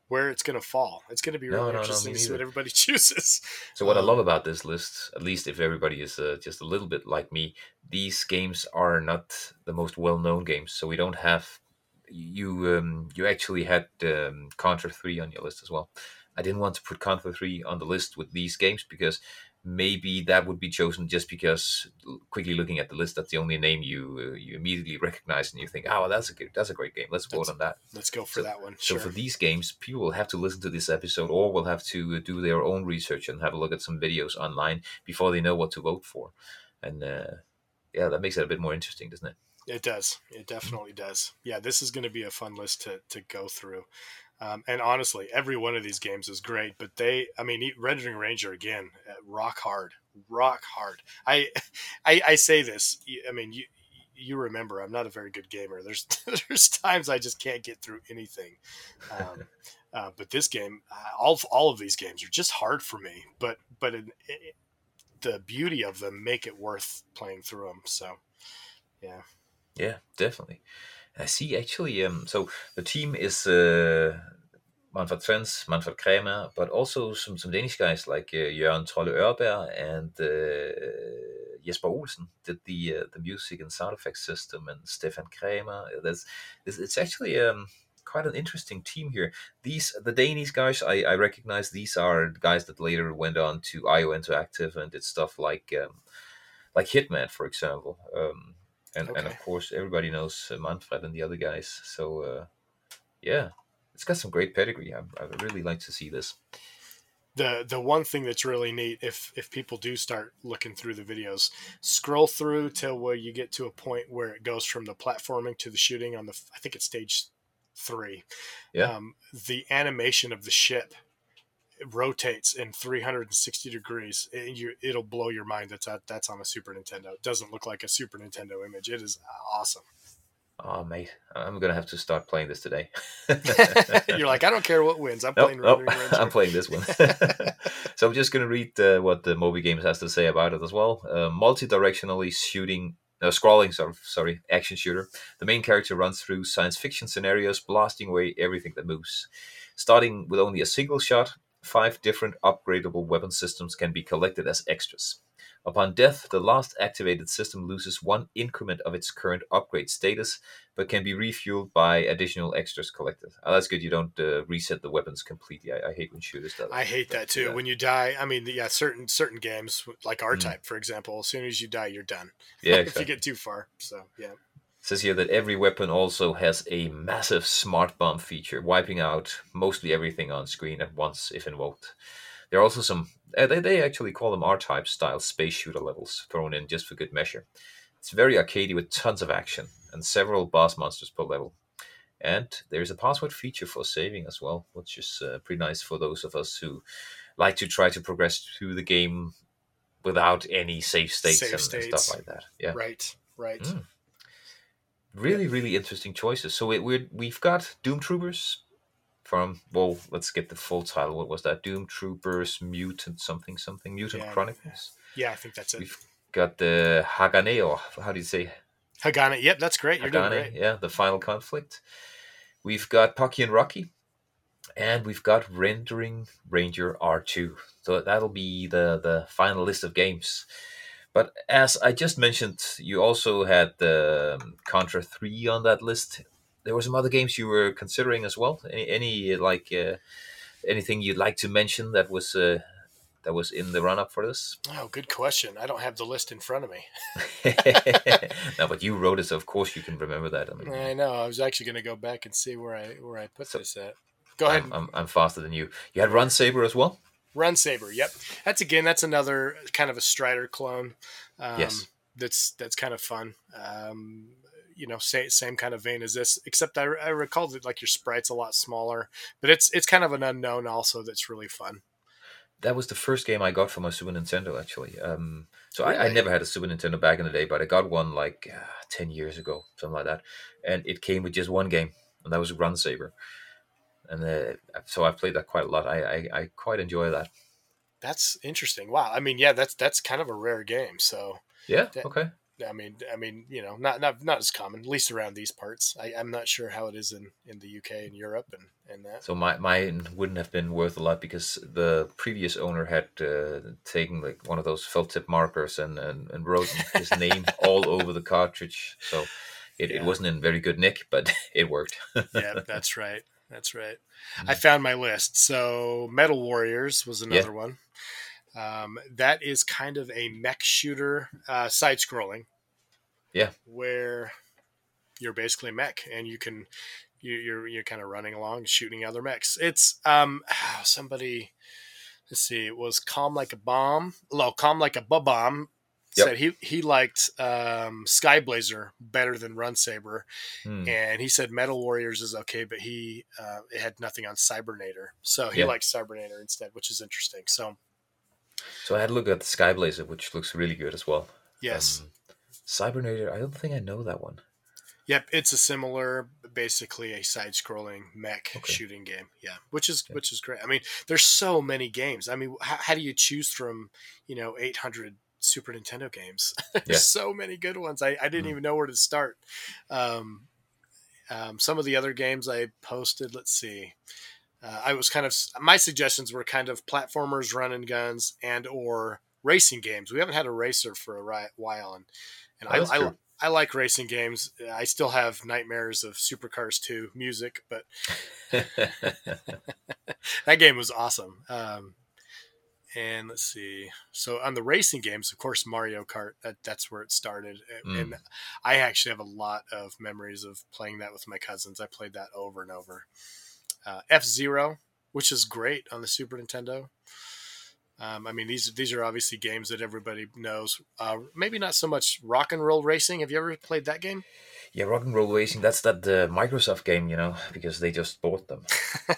where it's going to fall. It's going to be No, really no, no, interesting me to see what neither. everybody chooses. So what I love Um, about this list, at least if everybody is uh, just a little bit like me, these games are not the most well-known games. So we don't have you. Um, you actually had um, Contra three on your list as well. I didn't want to put Contra three on the list with these games because maybe that would be chosen just because l- quickly looking at the list, that's the only name you uh, you immediately recognize and you think, oh, well, that's a good, that's a great game. Let's vote that's on that. let's go for So, that one. so for Sure. these games, people will have to listen to this episode or will have to uh, do their own research and have a look at some videos online before they know what to vote for. And uh, yeah, that makes it a bit more interesting, doesn't it? It does. It Mm. definitely does. Yeah, this is going to be a fun list to to go through. Um, and honestly, every one of these games is great, but they, I mean, Rendering Ranger again, uh, rock hard, rock hard. I, I, I say this. I mean, you, you remember, I'm not a very good gamer. There's, there's times I just can't get through anything. Um, uh, but this game, uh, all, all of these games are just hard for me. But, but in, it, the beauty of them make it worth playing through them. So, yeah. Yeah, definitely. I see actually, um, so the team is uh, Manfred Svens, Manfred Kramer, but also some, some Danish guys like uh, Jørgen Trolle Ørberg and uh, Jesper Olsen did the uh, the music and sound effects system, and Stefan Kramer. That's it's, it's actually um, quite an interesting team here. These the Danish guys, I, I recognize these are the guys that later went on to I O Interactive and did stuff like um, like Hitman, for example. Um, and and Okay. of course everybody knows uh, Manfred and the other guys. So uh, yeah, it's got some great pedigree. I, I would really like to see this. the the one thing that's really neat, if if people do start looking through the videos, scroll through till where you get to a point where it goes from the platforming to the shooting on the, I think it's stage three. Yeah. Um, the animation of the ship rotates in three hundred sixty degrees. It, you, it'll blow your mind. That's a, that's on a Super Nintendo. It doesn't look like a Super Nintendo image. It is awesome. Oh mate, I'm gonna have to start playing this today. You're like, I don't care what wins. I'm Nope, playing nope, Rendering I'm Ranger. playing this one. So I'm just gonna read uh, what the Moby Games has to say about it as well. Uh, multi-directionally shooting, uh, scrolling, sorry, sorry, action shooter. The main character runs through science fiction scenarios, blasting away everything that moves. Starting with only a single shot, five different upgradable weapon systems can be collected as extras. Upon death, the last activated system loses one increment of its current upgrade status, but can be refueled by additional extras collected. Oh, that's good. You don't uh, reset the weapons completely. I, I hate when shooters do I hate that. that Do too. that. When you die, I mean, yeah, certain certain games like R Mm, Type, for example, as soon as you die, you're done. yeah, If you exactly. get too far, so yeah. It says here that every weapon also has a massive smart bomb feature, wiping out mostly everything on screen at once if invoked. There are also some, uh, they, they actually call them R-Type style space shooter levels thrown in just for good measure. It's very arcadey with tons of action and several boss monsters per level. And there's a password feature for saving as well, which is uh, pretty nice for those of us who like to try to progress through the game without any save states Save and, and stuff states, like that. Yeah. right, right. Mm. Yep. Really, really interesting choices. So we, we're, we've got Doom Troopers from, well, let's get the full title. What was that? Doom Troopers Mutant something something Mutant Yeah, Chronicles. yeah. I think that's it. We've got the Hagane, or how do you say Hagana. Yep, that's great. You're doing Hagane? great. Yeah, the final conflict. We've got Pocky and Rocky, and we've got Rendering Ranger R two. So that'll be the the final list of games. But as I just mentioned, you also had the um, Contra three on that list. There were some other games you were considering as well. Any, any like uh, anything you'd like to mention that was uh, that was in the run up for this? Oh, good question. I don't have the list in front of me. No, but you wrote it, so of course you can remember that. I mean, I know. I was actually going to go back and see where I where I put so this at. Go ahead. I'm I'm, I'm faster than you. You had Run Saber as well. Run Saber. Yep, that's again. That's another kind of a Strider clone. Um, Yes. that's that's kind of fun. Um, you know, same same kind of vein as this, except I, I recall that like your sprite's a lot smaller, but it's it's kind of an unknown also that's really fun. That was the first game I got for my Super Nintendo, actually. Um, so I, I Really? never had a Super Nintendo back in the day, but I got one like uh, ten years ago, something like that. And it came with just one game, and that was Run Saber. And uh, so I've played that quite a lot. I, I, I quite enjoy that. That's interesting. Wow. I mean, yeah, that's that's kind of a rare game. So Yeah, that, okay. I mean, I mean, you know, not not not as common, at least around these parts. I, I'm not sure how it is in, in the U K and Europe and, and that. So my mine wouldn't have been worth a lot because the previous owner had uh, taken like one of those felt tip markers and, and, and wrote his name all over the cartridge. So it, it Yeah, wasn't in very good nick, but it worked. yeah, that's right. That's right. I Mm. found my list. So Metal Warriors was Yeah, another one. Um, that is kind of a mech shooter, uh, side scrolling, yeah. where you're basically a mech and you can you, you're you're kind of running along shooting other mechs. It's um somebody, let's see, it was Calm Like a Bomb. No, Calm Like a Bomb said Yep. he he liked um, Skyblazer better than Run Saber, Hmm. and he said Metal Warriors is okay, but he uh, it had nothing on Cybernator, so he Yeah. likes Cybernator instead, which is interesting. So So I had a look at the Skyblazer, which looks really good as well. yes, Um, Cybernator, I don't think I know that one. yep, it's a similar, basically a side-scrolling mech Okay. shooting game. Yeah, which is Yeah. which is great. I mean, there's so many games. I mean, how, how do you choose from you know eight hundred Super Nintendo games? There's Yeah. so many good ones. I, I didn't Mm. even know where to start. Um, um, some of the other games I posted. Let's see. Uh, I was kind of my suggestions were kind of platformers, run and guns, and or racing games. We haven't had a racer for a ri- while, and and Oh, I, that's I true. I like racing games. I still have nightmares of Supercars two music, but that game was awesome. Um, and let's see. So on the racing games, of course, Mario Kart. That, that's where it started, and Mm. I actually have a lot of memories of playing that with my cousins. I played that over and over. Uh, F Zero, which is great on the Super Nintendo. Um, I mean, these these are obviously games that everybody knows. Uh, maybe not so much Rock and Roll Racing. Have you ever played that game? Yeah, Rock and Roll Racing, that's that uh, Microsoft game, you know, because they just bought them.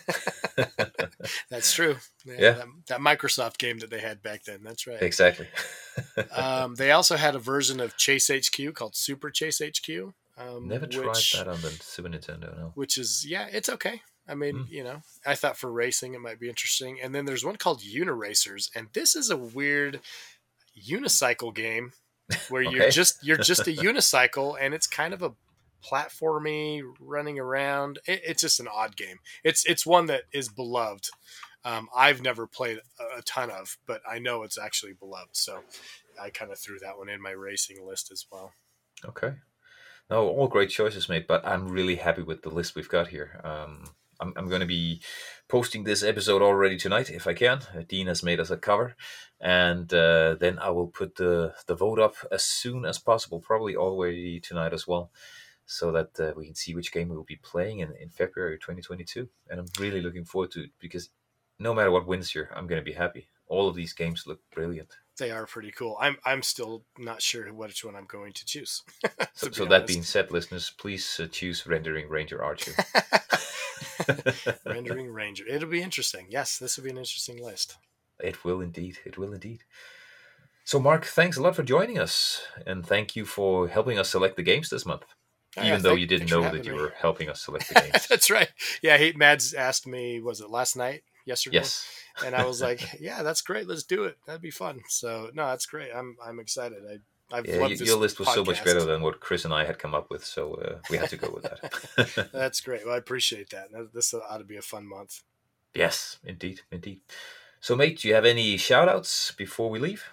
That's true. Yeah, Yeah, that, that Microsoft game that they had back then. That's right. exactly. Um, they also had a version of Chase H Q called Super Chase H Q, um, Never tried which that on the Super Nintendo, no. which is yeah, it's okay. I mean, Mm. you know, I thought for racing it might be interesting. And then there's one called Uniracers, and this is a weird unicycle game where you're Okay. just you're just a unicycle, and it's kind of a platformy running around. It, it's just an odd game. It's it's one that is beloved. Um, I've never played a, a ton of, but I know it's actually beloved. So I kind of threw that one in my racing list as well. Okay. No, all great choices, mate, but I'm really happy with the list we've got here. Um, I'm, I'm going to be posting this episode already tonight if I can. Uh, Dean has made us a cover, and uh, then I will put the, the vote up as soon as possible, probably already tonight as well, so that uh, we can see which game we will be playing in, in February twenty twenty-two. And I'm really looking forward to it because no matter what wins here, I'm going to be happy. All of these games look brilliant. They are pretty cool. I'm I'm still not sure which one I'm going to choose. So, To be so that being honest, said, listeners, please uh, choose Rendering Ranger R two. rendering Ranger. It'll be interesting. Yes, this will be an interesting list. It will indeed. It will indeed. So, Mark, thanks a lot for joining us, and thank you for helping us select the games this month. Oh, yeah, Even though thank, you didn't thanks for know having that you me. were helping us select the games. That's right. Yeah, he, Mads asked me, was it last night, yesterday? Yes. And I was like, yeah, that's great. Let's do it. That'd be fun. So no, that's great. I'm I'm excited. I I've Yeah, loved y- this your list was so much podcast. better than what Chris and I had come up with, so uh, we had to go with that. That's great. Well, I appreciate that. This ought to be a fun month. Yes, indeed, indeed. So, mate, do you have any shout outs before we leave?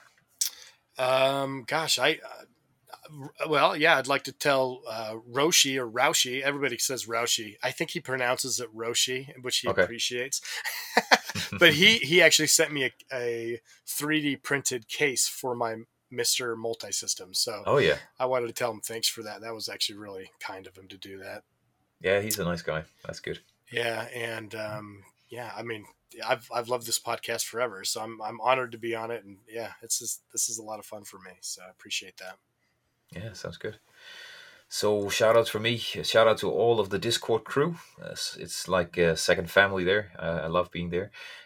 Um, gosh, I uh, well, yeah, I'd like to tell uh, Roshi or Roushi. Everybody says Roushi. I think he pronounces it Roshi, which he Okay. appreciates. But he he actually sent me a, a three D printed case for my Mister Multi-System. So Oh, yeah. I wanted to tell him thanks for that. That was actually really kind of him to do that. Yeah, he's a nice guy. That's good. Yeah, and um, yeah, I mean, I've I've loved this podcast forever, so I'm I'm honored to be on it, and yeah, it's just, this is a lot of fun for me. So I appreciate that. Yeah, sounds good. So shout out for me. Shout out to all of the Discord crew. Uh, It's, it's like a second family there. Uh, I love being there.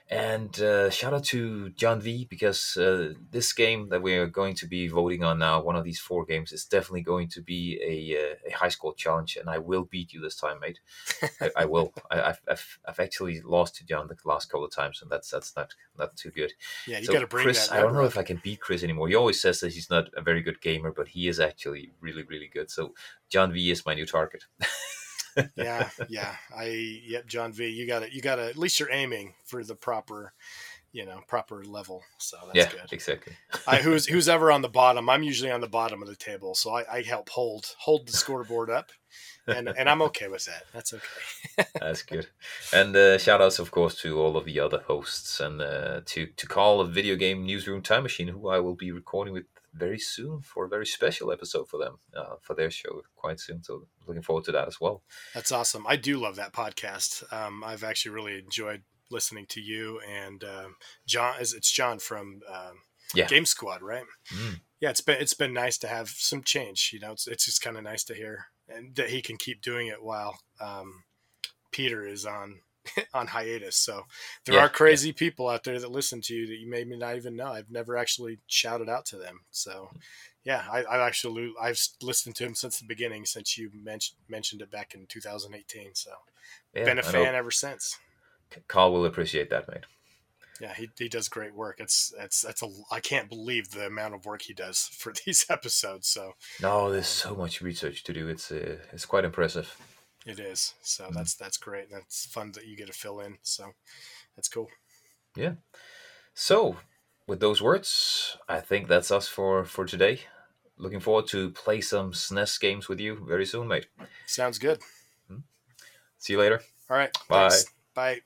And uh, shout out to John V, because uh, this game that we are going to be voting on now, one of these four games, is definitely going to be a, uh, a high score challenge, and I will beat you this time, mate. I, I will. I, I've, I've I've actually lost to John the last couple of times, and that's that's not not too good. Yeah, you so got to bring Chris, that. I don't know if I can beat Chris anymore. He always says that he's not a very good gamer, but he is actually really really good. So John V is my new target. yeah, yeah. I yep, John V. You got to you got to at least you're aiming for the proper, you know, proper level. So that's yeah, good. Exactly. I who's who's ever on the bottom. I'm usually on the bottom of the table, so I, I help hold hold the scoreboard up, and and I'm okay with that. That's okay. That's good. And uh, shout outs, of course, to all of the other hosts, and uh, to to Carl of Video Game Newsroom Time Machine, who I will be recording with very soon for a very special episode for them, uh, for their show quite soon. So looking forward to that as well. That's awesome. I do love that podcast. Um, I've actually really enjoyed listening to you and um, John. It's John from um, yeah. Game Squad, right? Mm. Yeah, it's been it's been nice to have some change. You know, it's it's just kind of nice to hear, and that he can keep doing it while um, Peter is on on hiatus. So there yeah, are crazy yeah. people out there that listen to you that you maybe not even know. I've never actually shouted out to them. So yeah, I, I've actually I've listened to him since the beginning, since you mentioned mentioned it back in two thousand eighteen. So yeah, been a fan ever since. Carl will appreciate that, mate. Yeah, he he does great work. It's it's that's a I can't believe the amount of work he does for these episodes. So no, there's so much research to do. It's uh, it's quite impressive. It is. So mm. that's that's great. That's fun that you get to fill in. So that's cool. Yeah. So with those words, I think that's us for for today. Looking forward to play some S N E S games with you very soon, mate. Sounds good. See you later. All right. Bye. Thanks. Bye.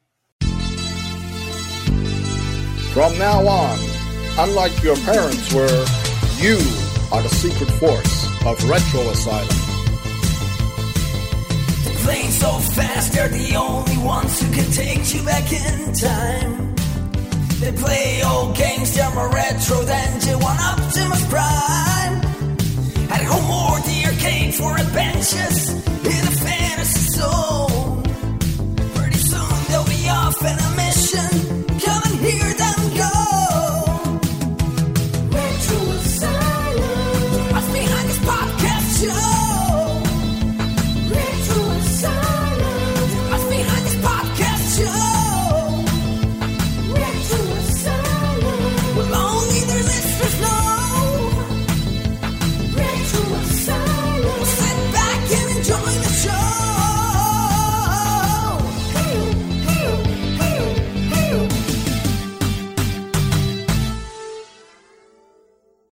From now on, unlike your parents were, you are the secret force of Retro Asylum. Playing so fast, they're the only ones who can take you back in time. They play old games, they're more retro than J one Optimus Prime. At home or the arcade for adventures.